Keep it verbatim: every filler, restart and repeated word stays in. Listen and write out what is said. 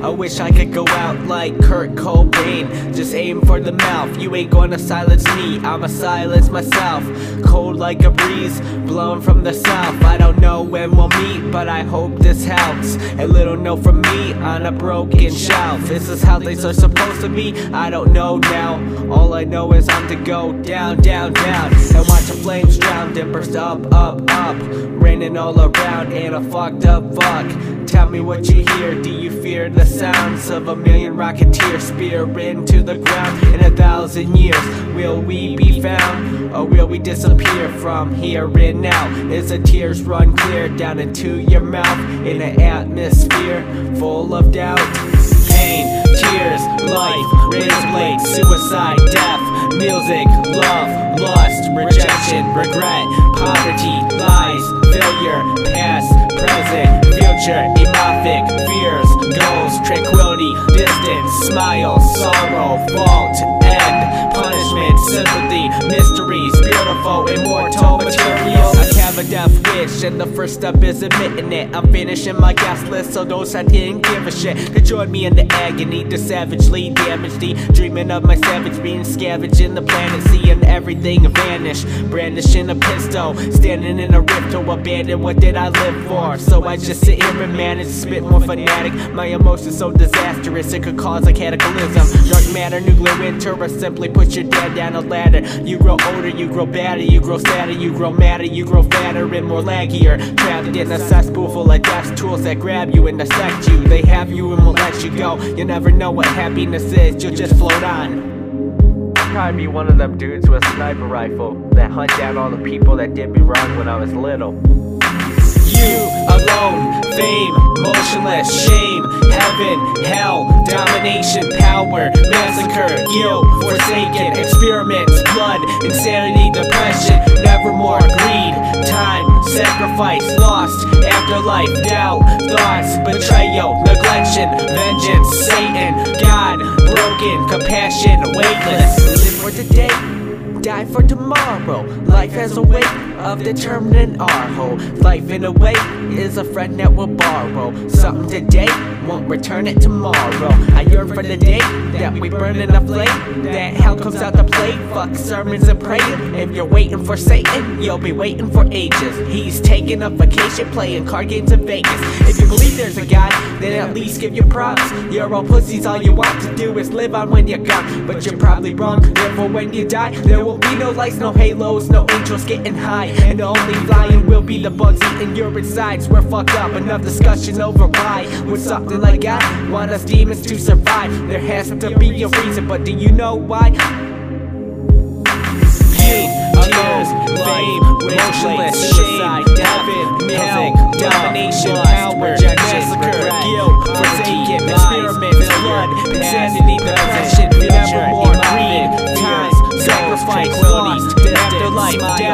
I wish I could go out like Kurt Cobain, just aim for the mouth. You ain't gonna silence me, I'ma silence myself. Cold like a breeze, blowing from the south. I don't know when we'll meet, but I hope this helps. A little note from me on a broken shelf. This is how things are supposed to be, I don't know now. All I know is I'm to go down, down, down, and watch the flames drown, then burst up, up, up, raining all around in a fucked up fuck. Tell me what you hear, do you fear the sounds of a million rocketeers spear into the ground? In a thousand years, will we be found, or will we disappear from here and now? As the tears run clear down into your mouth, in an atmosphere full of doubt. Pain, tears, life, razor blade, suicide, death, music, love, lust, rejection, regret, poverty, lies, failure, past, present, future, emothic, fears, goals, tranquility, distance, smile, sorrow, fault, end, punishment, sympathy, mysteries, beautiful, immortal, material. I have a death wish, and the first step is admitting it. I'm finishing my guest list, so those I didn't give a shit could join me in the agony to savagely damage the dreaming of my savage being scavenging the planet, seeing everything vanish, brandishing a pistol, standing in a rift to abandon what did I live for. So I just sit here and manage to spit more fanatic. My emotions so disastrous it could cause a cataclysm. Dark matter, nuclear winter, or simply put your dad down a ladder. You grow older, you grow badder, you grow sadder, you grow madder, you grow fatter and more laggier, trapped in a cesspool full of death's tools that grab you and dissect you. They have you and won't let you go. You never know what happiness is, you'll just float on. I'd probably be one of them dudes with a sniper rifle that hunt down all the people that did me wrong when I was little. You alone, fame, motionless, shame, heaven, hell, domination, power, massacre, guilt, forsaken, experiments, blood, insanity, depression, nevermore, greed, time, sacrifice, lost, afterlife, doubt, thoughts, betrayal, neglection, vengeance, Satan, God, broken, compassion, weightless. Live for today, die for tomorrow. Life has a way of determining our whole. Life in a way is a friend that will borrow something today, won't return it tomorrow. I yearn for the day that we burn in a flame, that hell comes out to play. Fuck sermons and praying. If you're waiting for Satan, you'll be waiting for ages. He's taking a vacation playing card games in Vegas. If you believe there's a God, then at least give your props. You're all pussies, all you want to do is live on when you're gone. But you're probably wrong, therefore when you die, there will be no lights, no halos, no angels getting high, and the only flying will be the bugs eating your insides. We're fucked up, enough discussion over why. With something like God, want us demons to survive. There has to be a reason, but do you know why? Pain, tears, fame, motionless, suicide, heaven, hell, domination, power, massacre, guilt, forsaken, experiments, blood, insanity, depression, nevermore, greed, time, sacrifice, lost, afterlife,